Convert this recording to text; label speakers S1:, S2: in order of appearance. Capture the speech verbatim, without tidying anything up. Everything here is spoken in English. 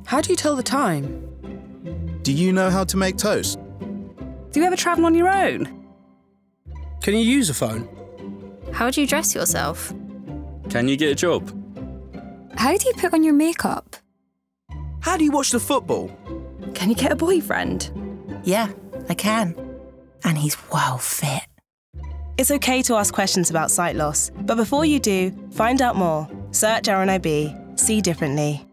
S1: How do you tell the time?
S2: Do you know how to make toast?
S3: Do you ever travel on your own?
S4: Can you use a phone?
S5: How do you dress yourself?
S6: Can you get a job?
S7: How do you put on your makeup?
S8: How do you watch the football?
S3: Can you get a boyfriend?
S9: Yeah, I can. And he's well fit.
S10: It's okay to ask questions about sight loss, but before you do, find out more. Search R N I B. See differently.